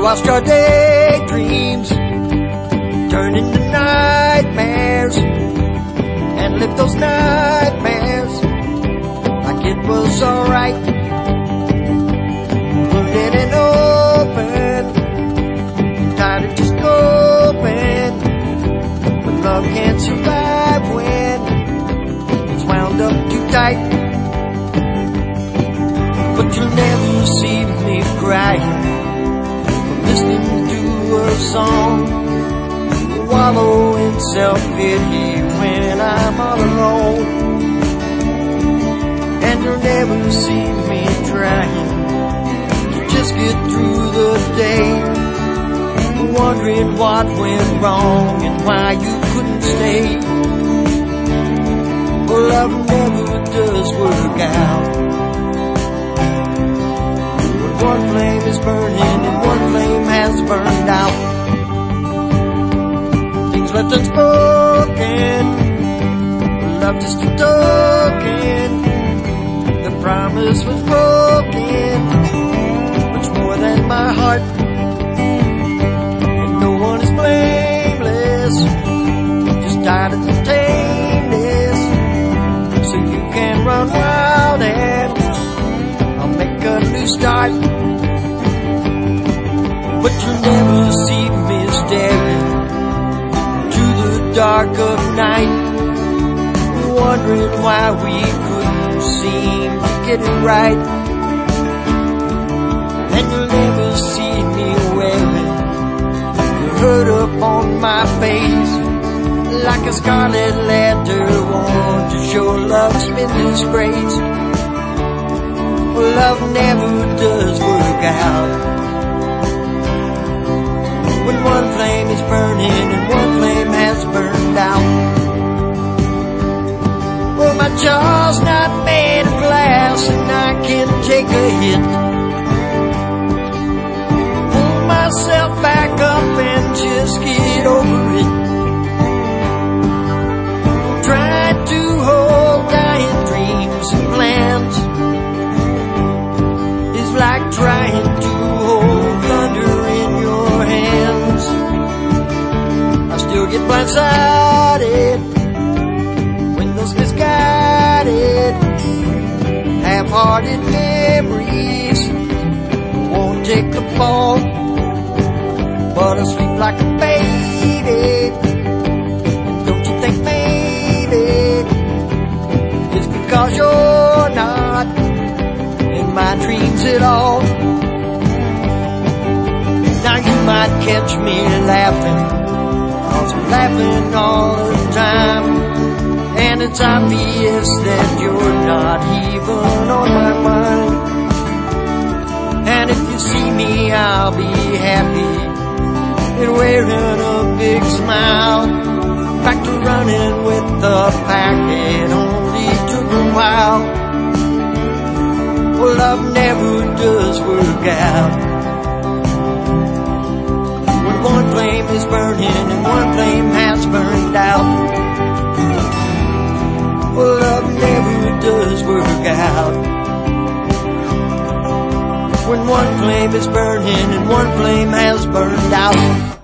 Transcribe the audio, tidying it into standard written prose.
watched our daydreams turn into nightmares and lived those nightmares like it was alright. Put it in open, tired of just hoping, but love can't survive when it's wound up too tight. But you'll never see me crying from listening to a song, wallow in self-pity when I'm all alone. And you'll never see me trying to just get through the day, wondering what went wrong and why you couldn't stay. Well, love never does work out. One flame is burning and one flame has burned out. Things left unspoken, love just a token. The promise was broken, much more than my heart. And no one is blameless, just tired of the tameness. So you can run wild and I'll make a new start. But you'll never see me staring to the dark of night, wondering why we couldn't seem to get it right. And you'll never see me wearing the hurt up on my face like a scarlet letter worn to show love's been disgraced. Well, love never does work out. When one flame is burning and one flame has burned out. Well, my jaw's not made of glass and I can take a hit. Pull myself back up and just get over it. Trying to hold dying dreams and plans is like trying to hold thunder in your hands. I still get blindsided when those misguided, half-hearted memories won't take the fall. But I sleep like a baby, and don't you think maybe it's because you're not in my dreams at all. Now you might catch me laughing, 'cause I'm laughing all the time, and it's obvious that you're not even on my mind. And if you see me, I'll be happy and wearing a big smile. Back to running with the pack, it only took a while. Well, love never does work out. When one flame is burning and one flame has burned out. Well, love never does work out. When one flame is burning and one flame has burned out.